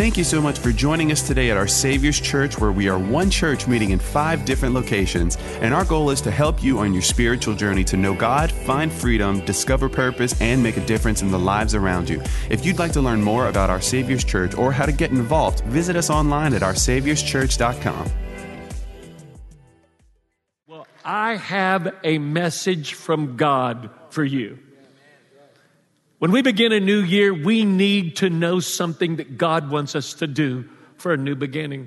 Thank you so much for joining us today at our Savior's Church, where we are one church meeting in 5 different locations. And our goal is to help you on your spiritual journey to know God, find freedom, discover purpose, and make a difference in the lives around you. If you'd like to learn more about our Savior's Church or how to get involved, visit us online at oursaviorschurch.com. Well, I have a message from God for you. When we begin a new year, we need to know something that God wants us to do for a new beginning.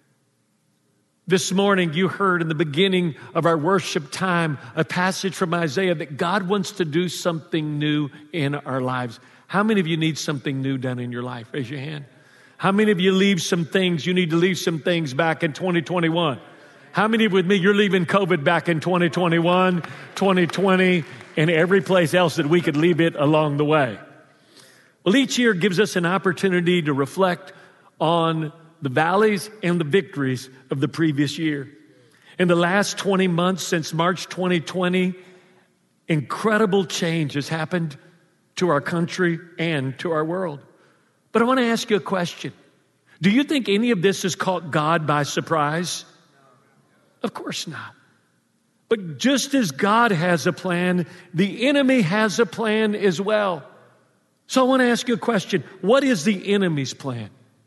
This morning, you heard in the beginning of our worship time a passage from Isaiah that God wants to do something new in our lives. How many of you need something new done in your life? Raise your hand. How many of you you need to leave some things back in 2021? How many with me, you're leaving COVID back in 2021, 2020, and every place else that we could leave it along the way? Well, each year gives us an opportunity to reflect on the valleys and the victories of the previous year. In the last 20 months since March 2020, incredible change has happened to our country and to our world. But I want to ask you a question. Do you think any of this has caught God by surprise? Of course not. But just as God has a plan, the enemy has a plan as well. So I want to ask you a question. What is the enemy's plan?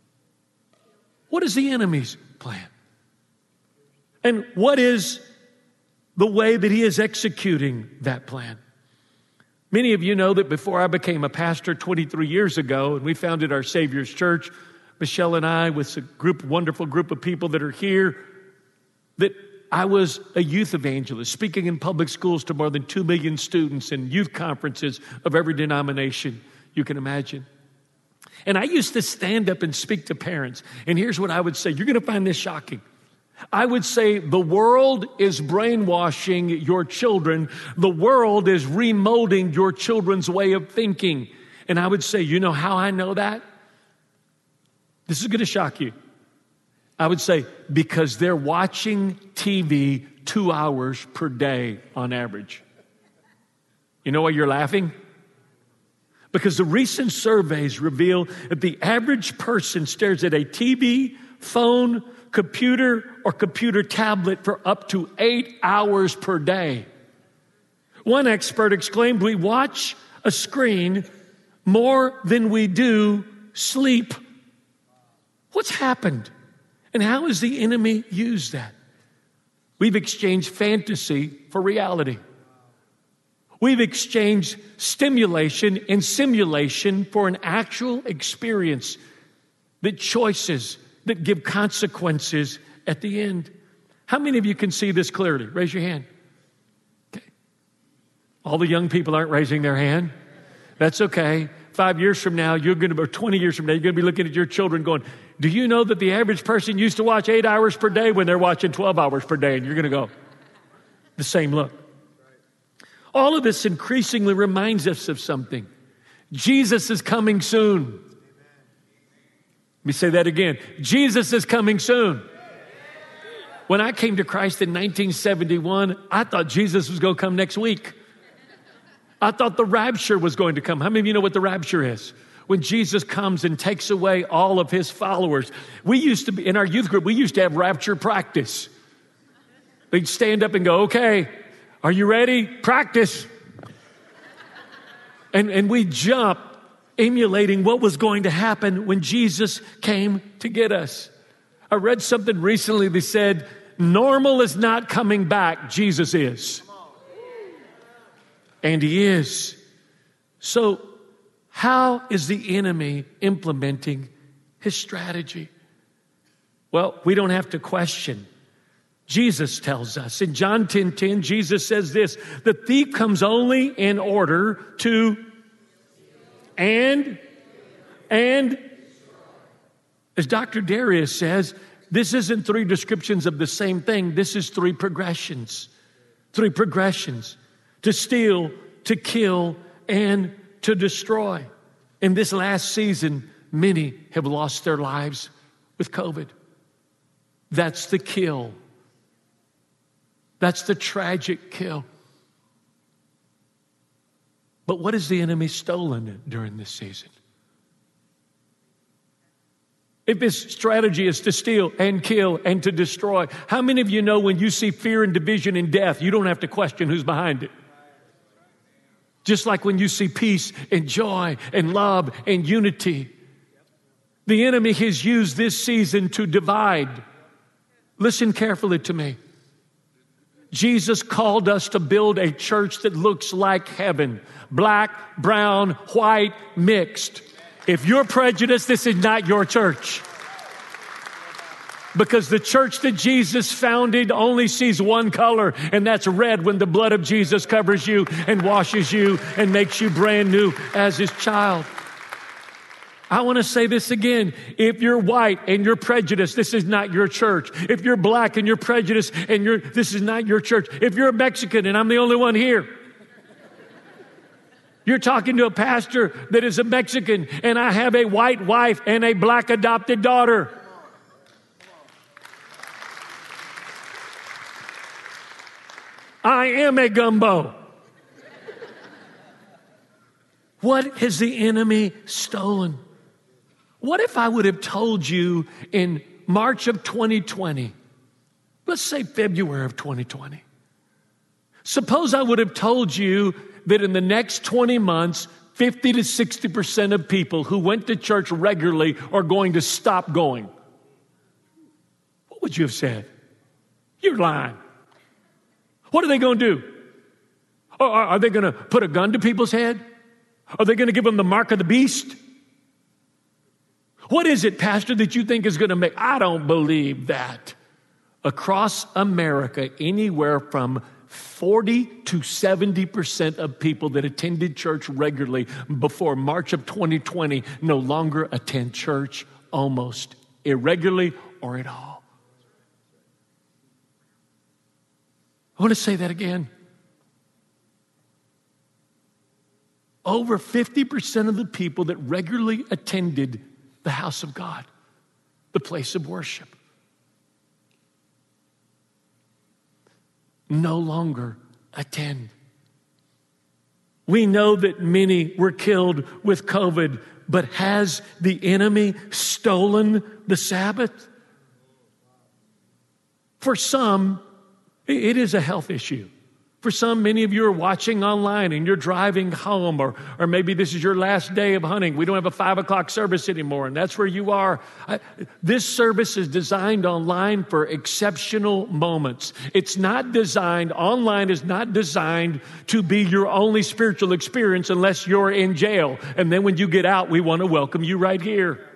What is the enemy's plan? And what is the way that he is executing that plan? Many of you know that before I became a pastor 23 years ago, and we founded our Savior's Church, Michelle and I, with a wonderful group of people that are here, that I was a youth evangelist, speaking in public schools to more than 2 million students in youth conferences of every denomination you can imagine. And I used to stand up and speak to parents. And here's what I would say. You're going to find this shocking. I would say the world is brainwashing your children. The world is remolding your children's way of thinking. And I would say, you know how I know that? This is going to shock you. I would say, because they're watching TV 2 hours per day on average. You know why you're laughing? Because the recent surveys reveal that the average person stares at a TV, phone, computer, or computer tablet for up to 8 hours per day. One expert exclaimed, we watch a screen more than we do sleep. What's happened? And how has the enemy used that? We've exchanged fantasy for reality. We've exchanged stimulation and simulation for an actual experience, that choices that give consequences at the end. How many of you can see this clearly? Raise your hand. Okay. All the young people aren't raising their hand. That's okay. 5 years from now, or 20 years from now, you're going to be looking at your children going, do you know that the average person used to watch 8 hours per day when they're watching 12 hours per day? And you're going to go, the same look. All of this increasingly reminds us of something. Jesus is coming soon. Let me say that again. Jesus is coming soon. When I came to Christ in 1971, I thought Jesus was going to come next week. I thought the rapture was going to come. How many of you know what the rapture is? When Jesus comes and takes away all of his followers. We used to be, in our youth group, we used to have rapture practice. They'd stand up and go, okay, are you ready? Practice. And we jump, emulating what was going to happen when Jesus came to get us. I read something recently that said, normal is not coming back, Jesus is. And he is. So how is the enemy implementing his strategy? Well, we don't have to question. Jesus tells us. In John 10:10, Jesus says this, the thief comes only in order to and as Dr. Darius says, this isn't 3 descriptions of the same thing. This is 3 progressions. 3 progressions. To steal, to kill, and to destroy. In this last season, many have lost their lives with COVID. That's the kill. That's the tragic kill. But what has the enemy stolen during this season? if his strategy is to steal and kill and to destroy, how many of you know when you see fear and division and death, you don't have to question who's behind it? Just like when you see peace and joy and love and unity. The enemy has used this season to divide. Listen carefully to me. Jesus called us to build a church that looks like heaven. Black, brown, white, mixed. If you're prejudiced, this is not your church. Because the church that Jesus founded only sees one color, and that's red when the blood of Jesus covers you and washes you and makes you brand new as his child. I want to say this again. If you're white and you're prejudiced, this is not your church. If you're black and you're prejudiced and this is not your church. If you're a Mexican and I'm the only one here, you're talking to a pastor that is a Mexican, and I have a white wife and a black adopted daughter. I am a gumbo. What has the enemy stolen? What if I would have told you in March of 2020, let's say February of 2020, suppose I would have told you that in the next 20 months, 50 to 60% of people who went to church regularly are going to stop going. What would you have said? You're lying. What are they going to do? Are they going to put a gun to people's head? Are they going to give them the mark of the beast? What is it, Pastor, that you think is going to make? I don't believe that. Across America, anywhere from 40 to 70% of people that attended church regularly before March of 2020 no longer attend church, almost irregularly or at all. I want to say that again. Over 50% of the people that regularly attended the house of God, the place of worship, no longer attend. We know that many were killed with COVID, but has the enemy stolen the Sabbath? For some, it is a health issue. For some, many of you are watching online and you're driving home, or maybe this is your last day of hunting. We don't have a 5 o'clock service anymore, and that's where you are. This service is designed online for exceptional moments. Online is not designed to be your only spiritual experience unless you're in jail. And then when you get out, we want to welcome you right here.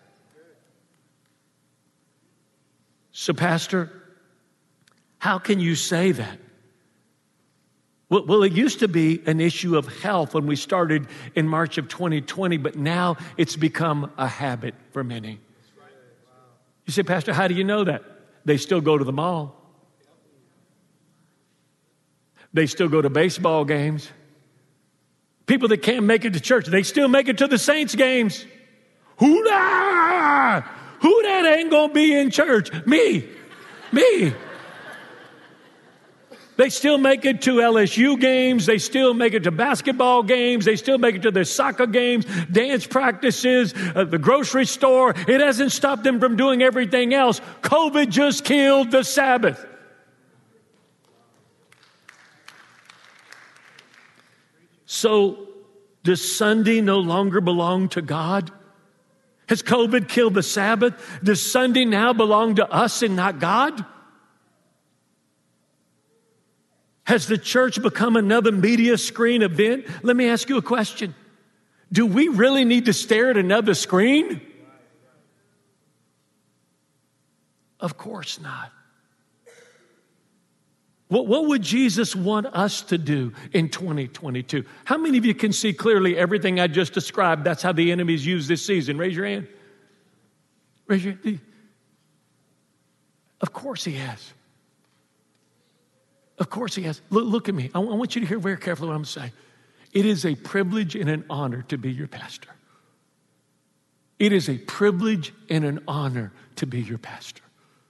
So, Pastor, how can you say that? Well, it used to be an issue of health when we started in March of 2020, but now it's become a habit for many. You say, Pastor, how do you know that? They still go to the mall. They still go to baseball games. People that can't make it to church, they still make it to the Saints games. Who that ain't gonna be in church? Me. They still make it to LSU games. They still make it to basketball games. They still make it to their soccer games, dance practices, the grocery store. It hasn't stopped them from doing everything else. COVID just killed the Sabbath. So, does Sunday no longer belong to God? Has COVID killed the Sabbath? Does Sunday now belong to us and not God? Has the church become another media screen event? Let me ask you a question. Do we really need to stare at another screen? Of course not. What would Jesus want us to do in 2022? How many of you can see clearly everything I just described? That's how the enemy's used this season. Raise your hand. Raise your hand. Of course he has. Of course he has. Look at me. I want you to hear very carefully what I'm saying. It is a privilege and an honor to be your pastor. It is a privilege and an honor to be your pastor.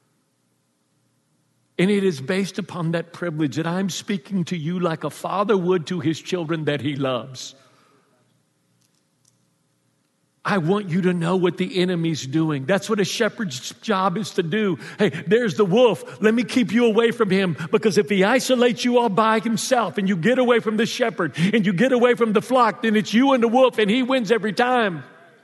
And it is based upon that privilege that I'm speaking to you like a father would to his children that he loves. I want you to know what the enemy's doing. That's what a shepherd's job is to do. Hey, there's the wolf. Let me keep you away from him, because if he isolates you all by himself and you get away from the shepherd and you get away from the flock, then it's you and the wolf, and he wins every time.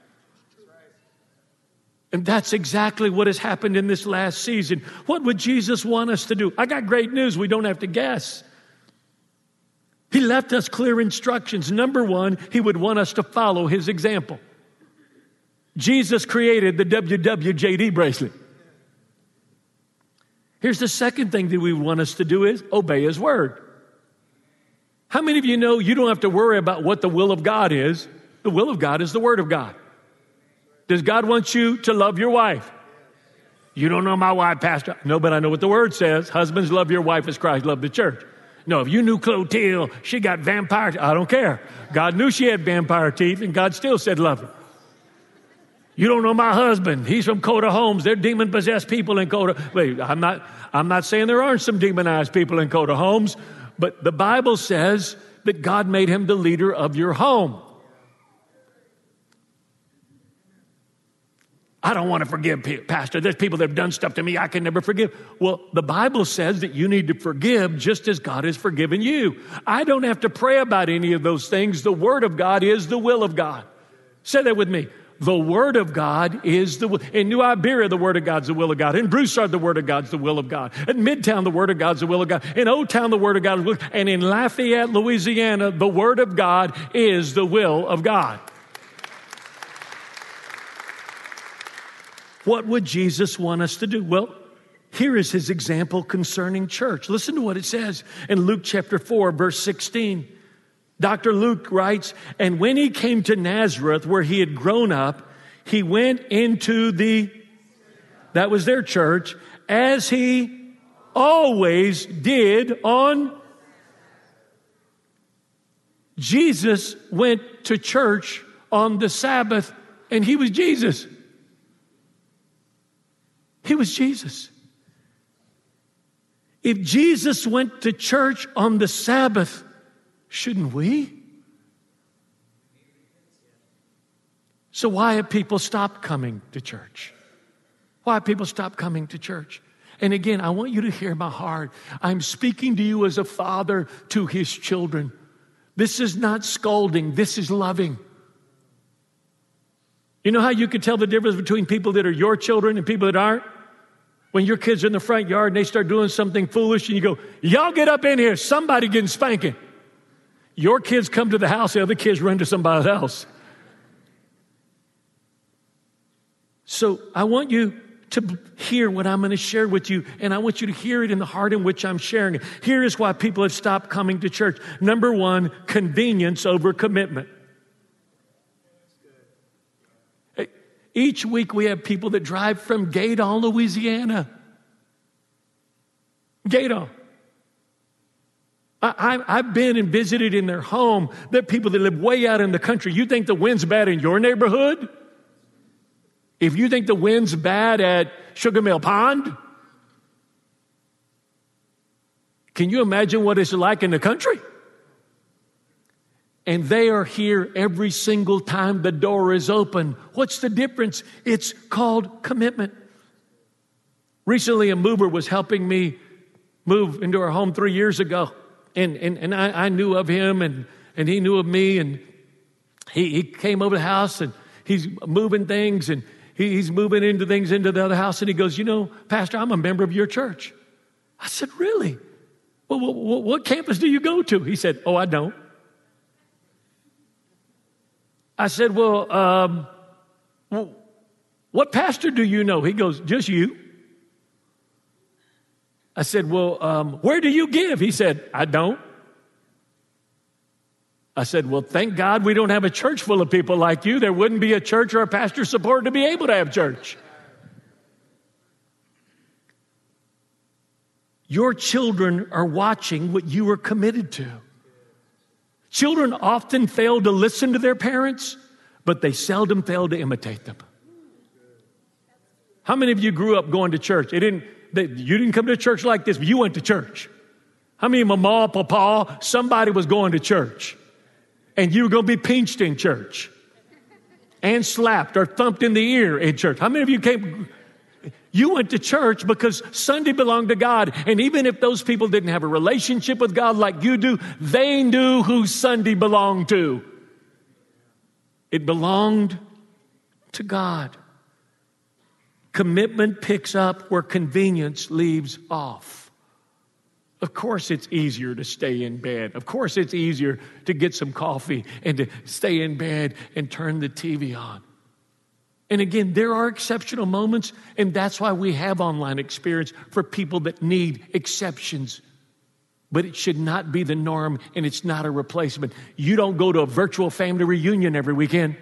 And that's exactly what has happened in this last season. What would Jesus want us to do? I got great news. We don't have to guess. He left us clear instructions. Number one, he would want us to follow his example. Jesus created the WWJD bracelet. Here's the second thing that we want us to do is obey his word. How many of you know you don't have to worry about what the will of God is? The will of God is the word of God. Does God want you to love your wife? You don't know my wife, Pastor. No, but I know what the word says. Husbands, love your wife as Christ loved the church. No, if you knew Clotilde, she got vampire teeth. I don't care. God knew she had vampire teeth, and God still said love her. You don't know my husband. He's from Coda Homes. They're demon-possessed people in Coda. Wait, I'm not saying there aren't some demonized people in Coda Homes, but the Bible says that God made him the leader of your home. I don't want to forgive, Pastor. There's people that have done stuff to me I can never forgive. Well, the Bible says that you need to forgive just as God has forgiven you. I don't have to pray about any of those things. The Word of God is the will of God. Say that with me. The Word of God is the will. In New Iberia, the Word of God's the will of God. In Broussard, the Word of God's the will of God. At Midtown, the Word of God's the will of God. In Old Town, the Word of God is the will of God. And in Lafayette, Louisiana, the Word of God is the will of God. What would Jesus want us to do? Well, here is his example concerning church. Listen to what it says in Luke chapter 4, verse 16. Dr. Luke writes, and when he came to Nazareth, where he had grown up, he went into that was their church, as he always did on. Jesus went to church on the Sabbath, and he was Jesus. He was Jesus. If Jesus went to church on the Sabbath, shouldn't we? So why have people stopped coming to church? Why have people stopped coming to church? And again, I want you to hear my heart. I'm speaking to you as a father to his children. This is not scolding. This is loving. You know how you can tell the difference between people that are your children and people that aren't? When your kids are in the front yard and they start doing something foolish and you go, y'all get up in here, somebody getting spanking. Your kids come to the house, the other kids run to somebody else. So I want you to hear what I'm going to share with you, and I want you to hear it in the heart in which I'm sharing it. Here is why people have stopped coming to church. Number one, convenience over commitment. Each week we have people that drive from Gaydon, Louisiana. Gaydon. I've been and visited in their home. There are people that live way out in the country. You think the wind's bad in your neighborhood? If you think the wind's bad at Sugar Mill Pond, can you imagine what it's like in the country? And they are here every single time the door is open. What's the difference? It's called commitment. Recently, a mover was helping me move into our home 3 years ago. And I knew of him, and he knew of me, and he came over the house, and he's moving things, and he's moving into things into the other house, and he goes, you know, Pastor, I'm a member of your church. I said, really? Well, what campus do you go to? He said, oh, I don't. I said, well, what pastor do you know? He goes, just you. I said, well, where do you give? He said, I don't. I said, well, thank God we don't have a church full of people like you. There wouldn't be a church or a pastor supported to be able to have church. Your children are watching what you are committed to. Children often fail to listen to their parents, but they seldom fail to imitate them. How many of you grew up going to church? You didn't come to church like this, but you went to church. How many mama, papa, somebody was going to church, and you were going to be pinched in church, and slapped or thumped in the ear in church. How many of you came? You went to church because Sunday belonged to God. And even if those people didn't have a relationship with God like you do, they knew who Sunday belonged to. It belonged to God. Commitment picks up where convenience leaves off. Of course it's easier to stay in bed. Of course it's easier to get some coffee and to stay in bed and turn the TV on. And again, there are exceptional moments, and that's why we have online experience for people that need exceptions. But it should not be the norm, and it's not a replacement. You don't go to a virtual family reunion every weekend.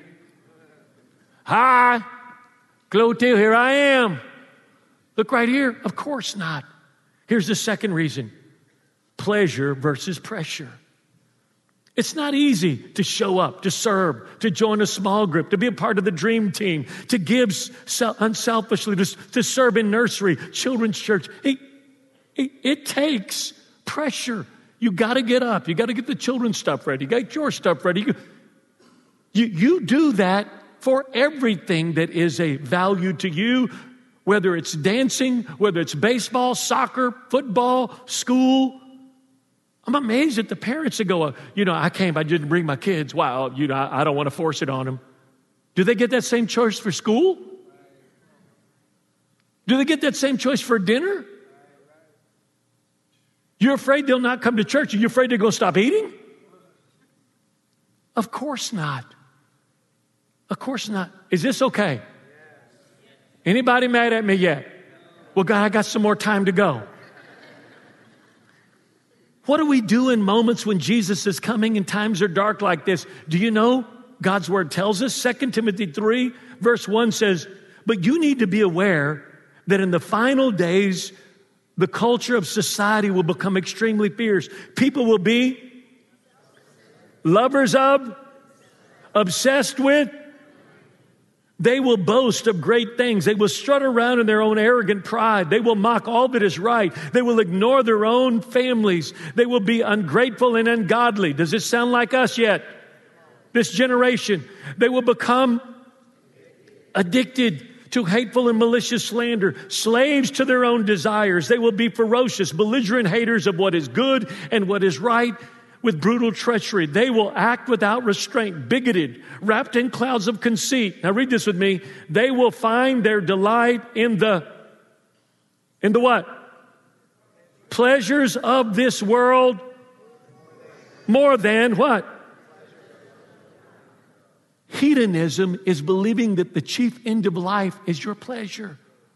Hi, Clotilde, here I am. Look right here. Of course not. Here's the second reason. Pleasure versus pressure. It's not easy to show up, to serve, to join a small group, to be a part of the dream team, to give unselfishly, to serve in nursery, children's church. It takes pressure. You got to get up. You got to get the children's stuff ready. You got to get your stuff ready. You do that for everything that is a value to you, whether it's dancing, whether it's baseball, soccer, football, school. I'm amazed at the parents that go, I didn't bring my kids. Wow, I don't want to force it on them. Do they get that same choice for school? Do they get that same choice for dinner? You're afraid they'll not come to church? Are you afraid they're going to stop eating? Of course not. Of course not. Is this okay? Anybody mad at me yet? Well, God, I got some more time to go. What do we do in moments when Jesus is coming and times are dark like this? Do you know God's word tells us? 2 Timothy 3 verse 1 says, but you need to be aware that in the final days, the culture of society will become extremely fierce. People will be lovers of, obsessed with. They will boast of great things. They will strut around in their own arrogant pride. They will mock all that is right. They will ignore their own families. They will be ungrateful and ungodly. Does this sound like us yet? This generation. They will become addicted to hateful and malicious slander, slaves to their own desires. They will be ferocious, belligerent haters of what is good and what is right, with brutal treachery. They will act without restraint, bigoted, wrapped in clouds of conceit. Now read this with me. They will find their delight in the what? Pleasures of this world more than what? Hedonism is believing that the chief end of life is your pleasure.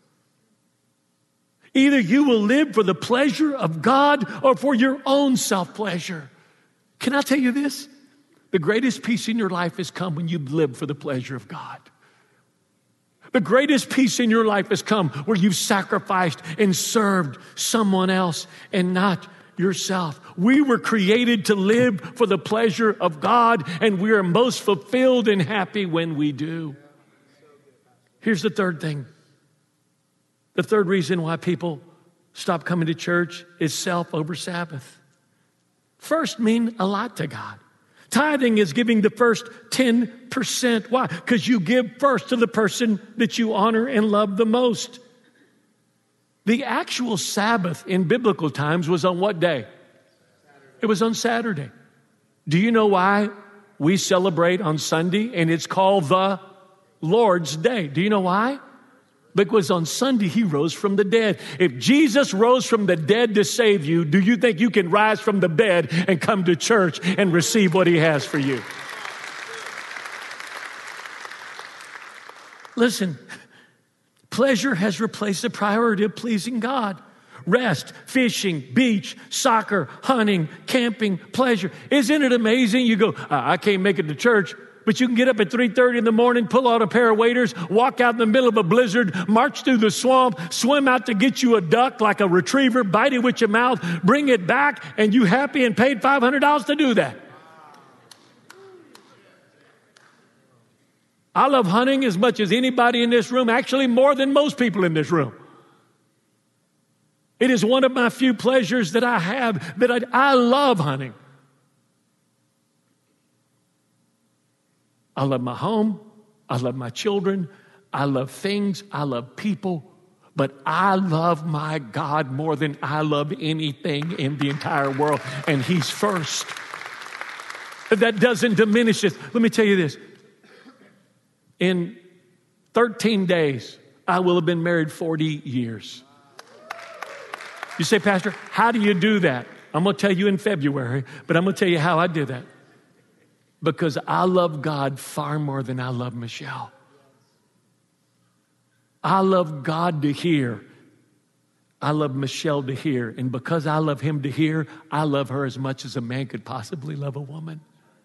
Either you will live for the pleasure of God or for your own self-pleasure. Can I tell you this? The greatest peace in your life has come when you live for the pleasure of God. The greatest peace in your life has come where you've sacrificed and served someone else and not yourself. We were created to live for the pleasure of God, and we are most fulfilled and happy when we do. Here's the third thing. The third reason why people stop coming to church is self over Sabbath. First mean a lot to God. Tithing is giving the first 10%. Why? Because you give first to the person that you honor and love the most. The actual Sabbath in biblical times was on what day? It was on Saturday. Do you know why we celebrate on Sunday and it's called the Lord's Day? Do you know why? Because on Sunday, he rose from the dead. If Jesus rose from the dead to save you, do you think you can rise from the bed and come to church and receive what he has for you? Listen, pleasure has replaced the priority of pleasing God. Rest, fishing, beach, soccer, hunting, camping, pleasure. Isn't it amazing? You go, I can't make it to church. But you can get up at 3:30 in the morning, pull out a pair of waders, walk out in the middle of a blizzard, march through the swamp, swim out to get you a duck like a retriever, bite it with your mouth, bring it back, and you happy and paid $500 to do that. I love hunting as much as anybody in this room, actually more than most people in this room. It is one of my few pleasures that I have, that I love hunting. I love my home. I love my children. I love things. I love people. But I love my God more than I love anything in the entire world. And He's first. That doesn't diminish it. Let me tell you this. In 13 days, I will have been married 40 years. You say, Pastor, how do you do that? I'm going to tell you in February, but I'm going to tell you how I do that. Because I love God far more than I love Michelle. I love God to hear. I love Michelle to hear. And because I love him to hear, I love her as much as a man could possibly love a woman.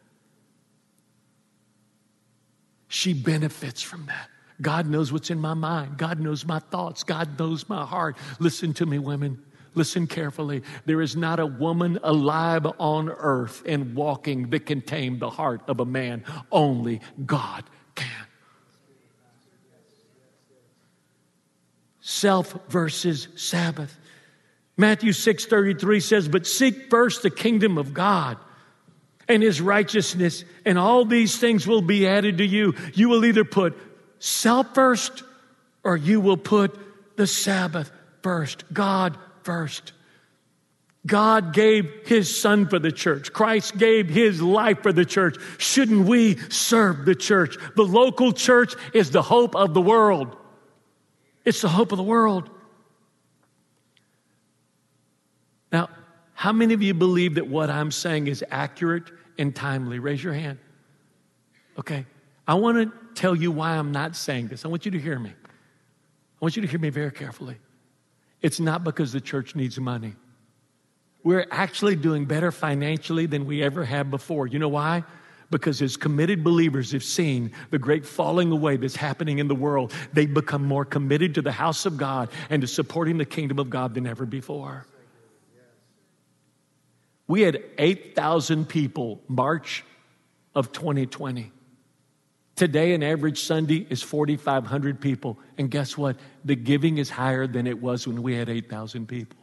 She benefits from that. God knows what's in my mind. God knows my thoughts. God knows my heart. Listen to me, women. Listen carefully. There is not a woman alive on earth and walking that can tame the heart of a man. Only God can. Self versus Sabbath. Matthew 6:33 says, but seek first the kingdom of God and his righteousness, and all these things will be added to you. You will either put self first or you will put the Sabbath first. God first. God gave his son for the church. Christ gave his life for the church. Shouldn't we serve the church? The local church is the hope of the world. It's the hope of the world. Now, how many of you believe that what I'm saying is accurate and timely? Raise your hand. Okay. I want to tell you why I'm not saying this. I want you to hear me. I want you to hear me very carefully. It's not because the church needs money. We're actually doing better financially than we ever have before. You know why? Because as committed believers have seen the great falling away that's happening in the world, they've become more committed to the house of God and to supporting the kingdom of God than ever before. We had 8,000 people March of 2020. Today, an average Sunday is 4,500 people. And guess what? The giving is higher than it was when we had 8,000 people.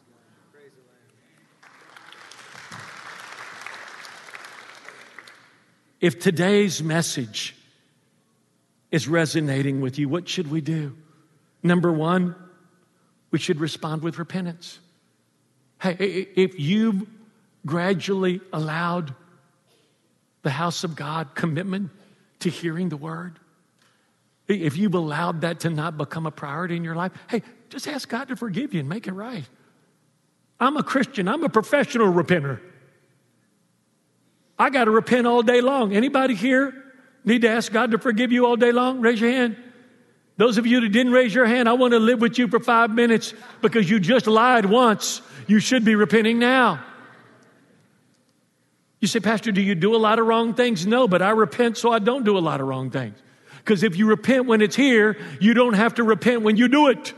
If today's message is resonating with you, what should we do? Number one, we should respond with repentance. Hey, if you've gradually allowed the house of God commitment to hearing the word, if you've allowed that to not become a priority in your life, hey, just ask God to forgive you and make it right. I'm a Christian. I'm a professional repenter. I got to repent all day long. Anybody here need to ask God to forgive you all day long? Raise your hand. Those of you that didn't raise your hand, I want to live with you for 5 minutes because you just lied once. You should be repenting now. You say, Pastor, do you do a lot of wrong things? No, but I repent so I don't do a lot of wrong things. Because if you repent when it's here, you don't have to repent when you do it.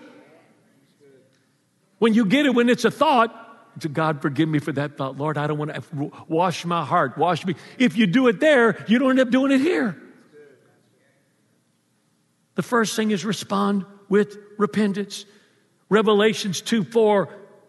When you get it, when it's a thought, to God, forgive me for that thought. Lord, I don't want to wash my heart. Wash me. If you do it there, you don't end up doing it here. The first thing is respond with repentance. Revelations 2:4.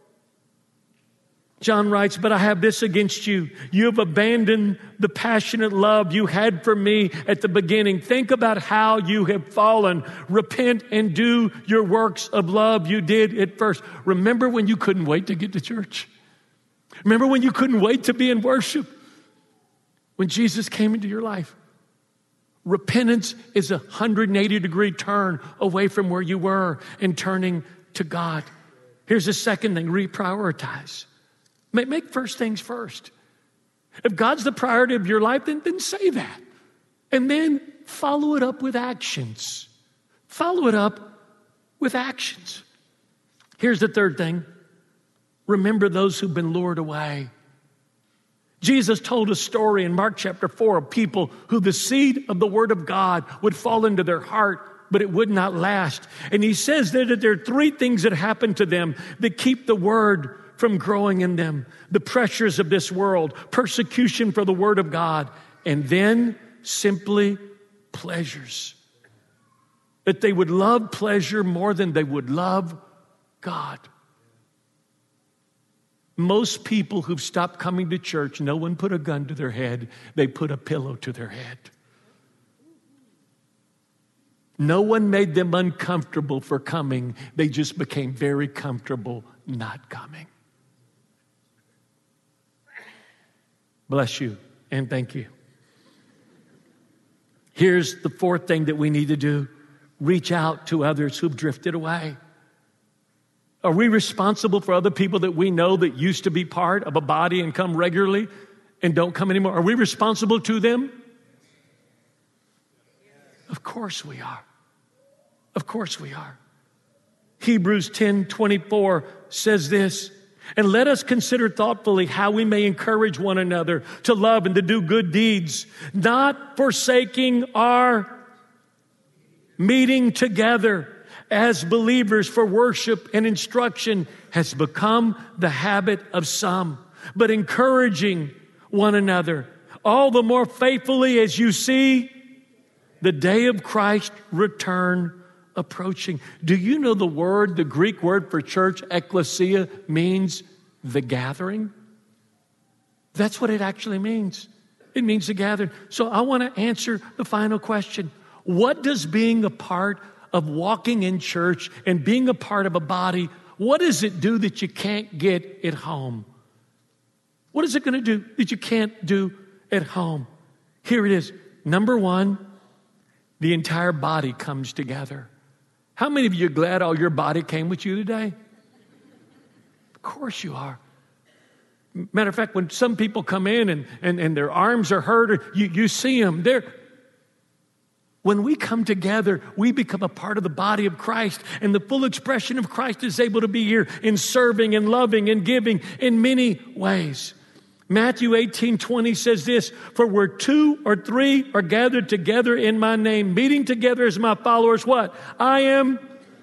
John writes, but I have this against you. You have abandoned the passionate love you had for me at the beginning. Think about how you have fallen. Repent and do your works of love you did at first. Remember when you couldn't wait to get to church? Remember when you couldn't wait to be in worship? When Jesus came into your life? Repentance is a 180-degree turn away from where you were and turning to God. Here's the second thing, reprioritize. Make first things first. If God's the priority of your life, then say that. And then follow it up with actions. Follow it up with actions. Here's the third thing. Remember those who've been lured away. Jesus told a story in Mark chapter 4 of people who the seed of the word of God would fall into their heart, but it would not last. And he says that there are three things that happen to them that keep the word from growing in them. The pressures of this world, persecution for the word of God, and then simply pleasures. That they would love pleasure more than they would love God. Most people who've stopped coming to church, no one put a gun to their head. They put a pillow to their head. No one made them uncomfortable for coming. They just became very comfortable not coming. Bless you and thank you. Here's the fourth thing that we need to do. Reach out to others who've drifted away. Are we responsible for other people that we know that used to be part of a body and come regularly and don't come anymore? Are we responsible to them? Of course we are. Of course we are. Hebrews 10:24 says this, and let us consider thoughtfully how we may encourage one another to love and to do good deeds, not forsaking our meeting together as believers for worship and instruction has become the habit of some, but encouraging one another, all the more faithfully as you see the day of Christ's return approaching. Do you know the Greek word for church, ekklesia, means the gathering? That's what it actually means. It means the gathering. So I want to answer the final question. What does being a part of walking in church and being a part of a body, what does it do that you can't get at home? What is it going to do that you can't do at home? Here it is. Number one, the entire body comes together. How many of you are glad all your body came with you today? Of course you are. Matter of fact, when some people come in and their arms are hurt, or you see them, when we come together, we become a part of the body of Christ, and the full expression of Christ is able to be here in serving and loving and giving in many ways. Matthew 18:20 says this, for where 2 or 3 are gathered together in my name, meeting together as my followers, what? I am.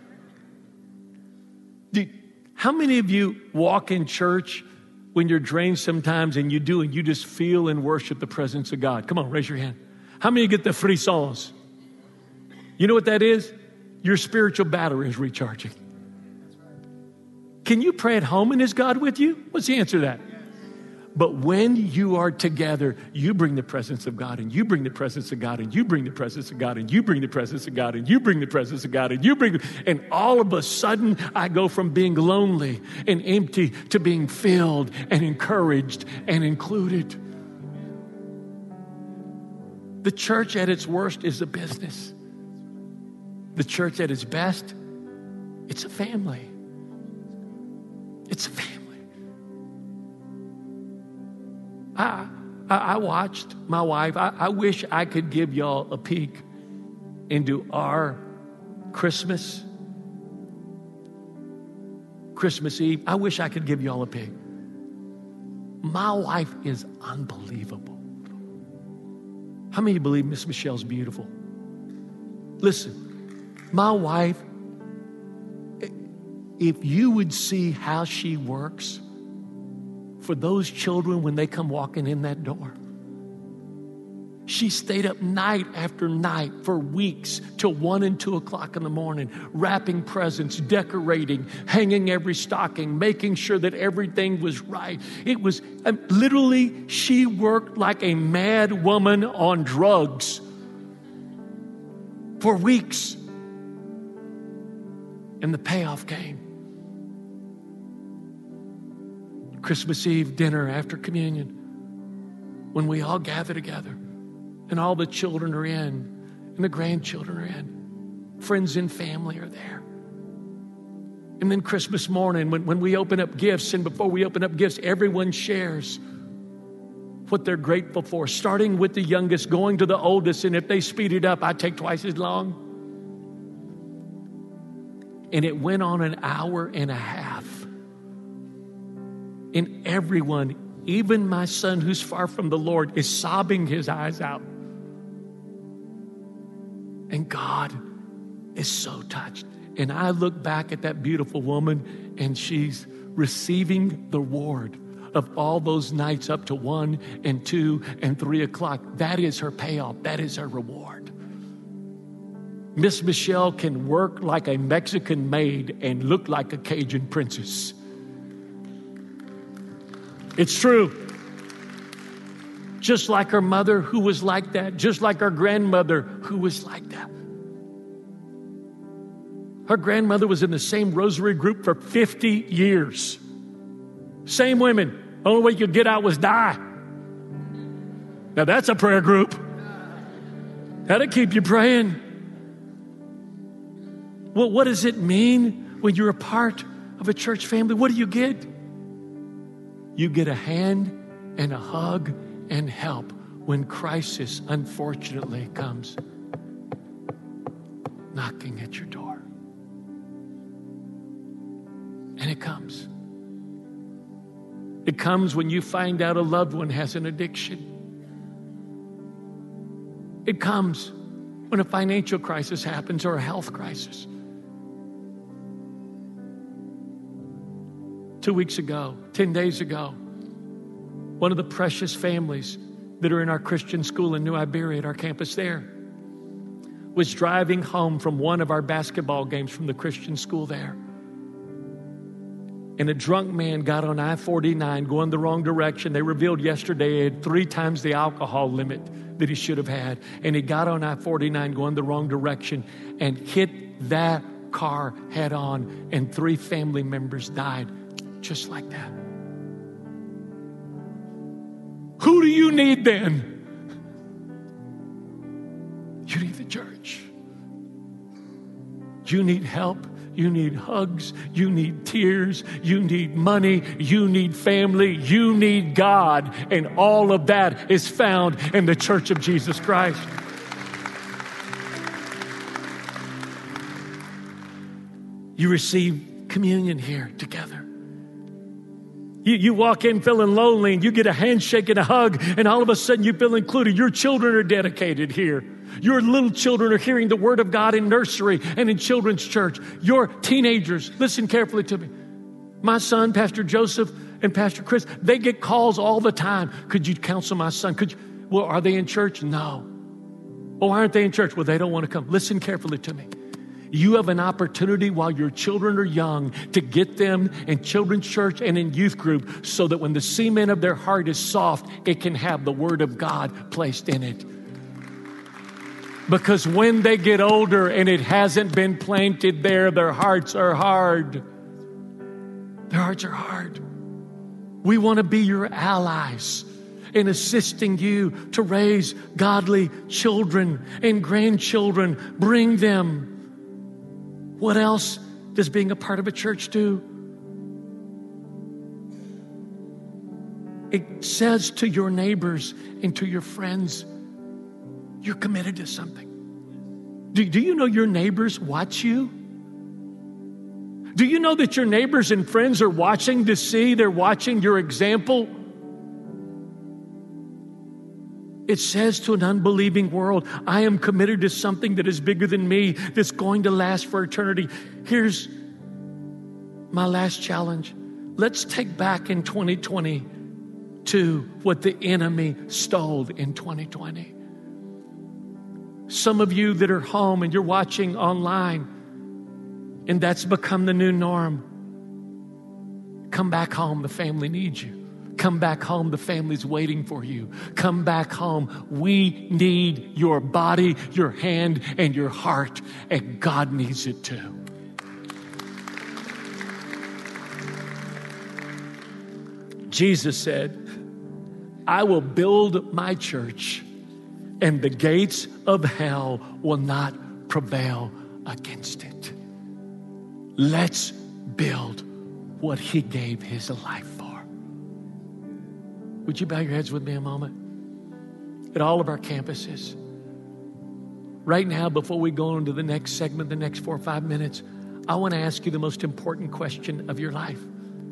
How many of you walk in church when you're drained sometimes and you just feel and worship the presence of God? Come on, raise your hand. How many of you get the frissons? You know what that is? Your spiritual battery is recharging. Can you pray at home and is God with you? What's the answer to that? But when you are together, you bring the presence of God, and you bring the presence of God, and you bring the presence of God, and you bring the presence of God, and you bring the presence of God, and all of a sudden I go from being lonely and empty to being filled and encouraged and included. The church at its worst is a business. The church at its best, it's a family. It's a family. I watched my wife. I wish I could give y'all a peek into our Christmas Eve. I wish I could give y'all a peek. My wife is unbelievable. How many of you believe Miss Michelle's beautiful? Listen, my wife, if you would see how she works for those children when they come walking in that door. She stayed up night after night for weeks till 1 and 2 o'clock in the morning, wrapping presents, decorating, hanging every stocking, making sure that everything was right. It was literally, she worked like a mad woman on drugs for weeks. And the payoff came. Christmas Eve dinner after communion, when we all gather together and all the children are in and the grandchildren are in, friends and family are there. And then Christmas morning, when we open up gifts, and before we open up gifts, everyone shares what they're grateful for, starting with the youngest, going to the oldest, and if they speed it up, I take twice as long. And it went on an hour and a half. And everyone, even my son who's far from the Lord, is sobbing his eyes out. And God is so touched. And I look back at that beautiful woman, and she's receiving the reward of all those nights up to 1 and 2 and 3 o'clock. That is her payoff. That is her reward. Miss Michelle can work like a Mexican maid and look like a Cajun princess. It's true. Just like her mother who was like that, just like her grandmother who was like that. Her grandmother was in the same rosary group for 50 years. Same women. Only way you could get out was die. Now that's a prayer group. That'll keep you praying. Well, what does it mean when you're a part of a church family? What do you get? You get a hand and a hug and help when crisis, unfortunately, comes knocking at your door. And it comes. It comes when you find out a loved one has an addiction. It comes when a financial crisis happens or a health crisis. 2 weeks ago, 10 days ago, one of the precious families that are in our Christian school in New Iberia at our campus there was driving home from one of our basketball games from the Christian school there. And a drunk man got on I-49 going the wrong direction. They revealed yesterday he had 3 times the alcohol limit that he should have had. And he got on I-49 going the wrong direction and hit that car head on. And 3 family members died just like that. Who do you need then? You need the church. You need help. You need hugs. You need tears. You need money. You need family. You need God. And all of that is found in the Church of Jesus Christ. You receive communion here together. You walk in feeling lonely and you get a handshake and a hug, and all of a sudden you feel included. Your children are dedicated here. Your little children are hearing the Word of God in nursery and in children's church. Your teenagers, listen carefully to me. My son, Pastor Joseph and Pastor Chris, they get calls all the time. Could you counsel my son? Well, are they in church? No. Oh, why aren't they in church? Well, they don't want to come. Listen carefully to me. You have an opportunity while your children are young to get them in children's church and in youth group so that when the cement of their heart is soft, it can have the Word of God placed in it. Because when they get older and it hasn't been planted there, their hearts are hard. Their hearts are hard. We want to be your allies in assisting you to raise godly children and grandchildren. Bring them. What else does being a part of a church do? It says to your neighbors and to your friends, you're committed to something. Do you know your neighbors watch you? Do you know that your neighbors and friends are watching to see, they're watching your example? It says to an unbelieving world, I am committed to something that is bigger than me, that's going to last for eternity. Here's my last challenge. Let's take back in 2022 what the enemy stole in 2020. Some of you that are home and you're watching online, and that's become the new norm. Come back home, the family needs you. Come back home, the family's waiting for you. Come back home. We need your body, your hand, and your heart, and God needs it too. Jesus said, I will build my church, and the gates of hell will not prevail against it. Let's build what He gave His life for. Would you bow your heads with me a moment? At all of our campuses. Right now, before we go into the next segment, the next 4 or 5 minutes, I want to ask you the most important question of your life.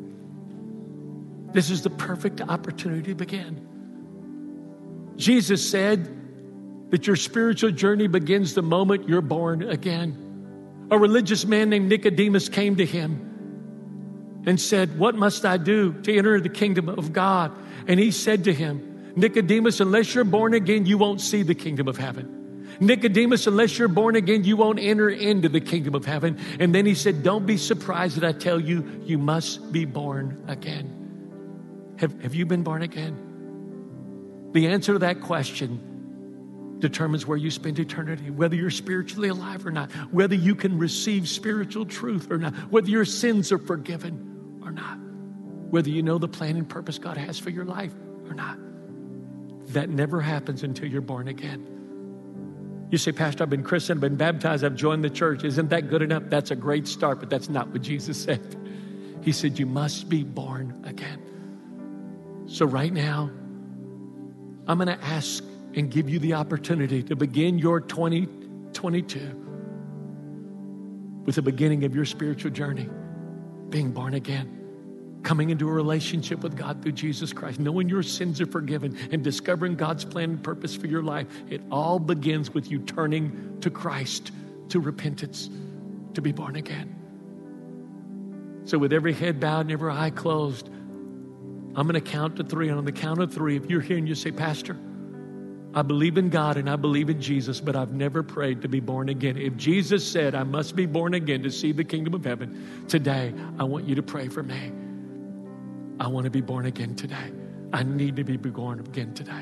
This is the perfect opportunity to begin. Jesus said that your spiritual journey begins the moment you're born again. A religious man named Nicodemus came to Him and said, what must I do to enter the kingdom of God? And He said to him, Nicodemus, unless you're born again, you won't see the kingdom of heaven. Nicodemus, unless you're born again, you won't enter into the kingdom of heaven. And then He said, don't be surprised that I tell you, you must be born again. Have you been born again? The answer to that question determines where you spend eternity, whether you're spiritually alive or not, whether you can receive spiritual truth or not, whether your sins are forgiven or not, whether you know the plan and purpose God has for your life or not. That never happens until you're born again. You say, Pastor, I've been christened, I've been baptized, I've joined the church. Isn't that good enough? That's a great start, but that's not what Jesus said. He said, you must be born again. So right now, I'm going to ask and give you the opportunity to begin your 2022 with the beginning of your spiritual journey, being born again, coming into a relationship with God through Jesus Christ, knowing your sins are forgiven and discovering God's plan and purpose for your life. It all begins with you turning to Christ, to repentance, to be born again. So with every head bowed and every eye closed, I'm going to count to 3. And on the count of 3, if you're here and you say, Pastor, I believe in God and I believe in Jesus, but I've never prayed to be born again. If Jesus said I must be born again to see the kingdom of heaven, today I want you to pray for me. I want to be born again today. I need to be born again today.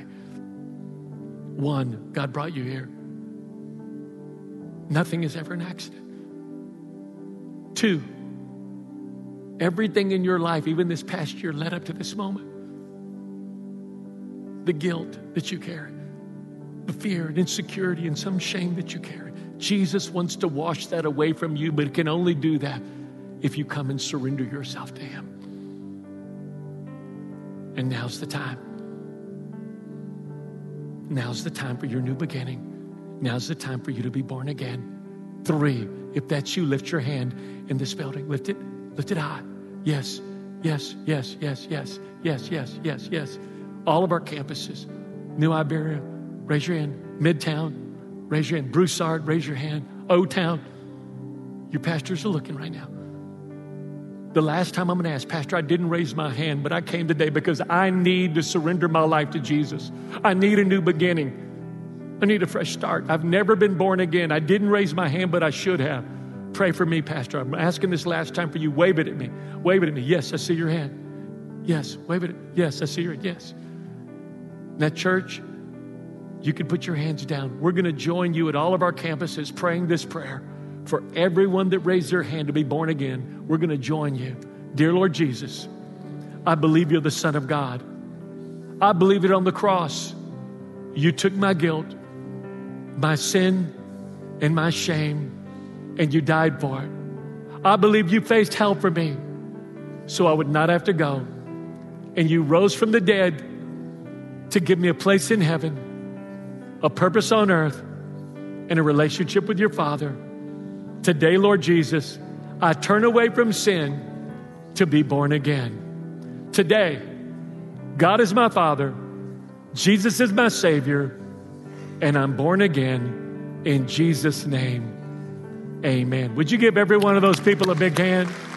1, God brought you here. Nothing is ever an accident. 2, everything in your life, even this past year, led up to this moment. The guilt that you carry, the fear and insecurity and some shame that you carry. Jesus wants to wash that away from you, but it can only do that if you come and surrender yourself to Him. And now's the time. Now's the time for your new beginning. Now's the time for you to be born again. 3, if that's you, lift your hand in this building. Lift it high. Yes, yes, yes, yes, yes, yes, yes, yes, yes. All of our campuses. New Iberia, raise your hand. Midtown, raise your hand. Broussard, raise your hand. O-Town. Your pastors are looking right now. The last time I'm going to ask, Pastor, I didn't raise my hand, but I came today because I need to surrender my life to Jesus. I need a new beginning. I need a fresh start. I've never been born again. I didn't raise my hand, but I should have. Pray for me, Pastor. I'm asking this last time for you. Wave it at me. Wave it at me. Yes, I see your hand. Yes, wave it. Yes, I see your hand. Yes. Now, church, you can put your hands down. We're going to join you at all of our campuses praying this prayer for everyone that raised their hand to be born again. We're going to join you. Dear Lord Jesus, I believe you're the Son of God. I believe that on the cross, you took my guilt, my sin, and my shame, and you died for it. I believe you faced hell for me so I would not have to go. And you rose from the dead to give me a place in heaven, a purpose on earth, and a relationship with your Father. Today, Lord Jesus, I turn away from sin to be born again. Today, God is my Father, Jesus is my Savior, and I'm born again in Jesus' name. Amen. Would you give every one of those people a big hand?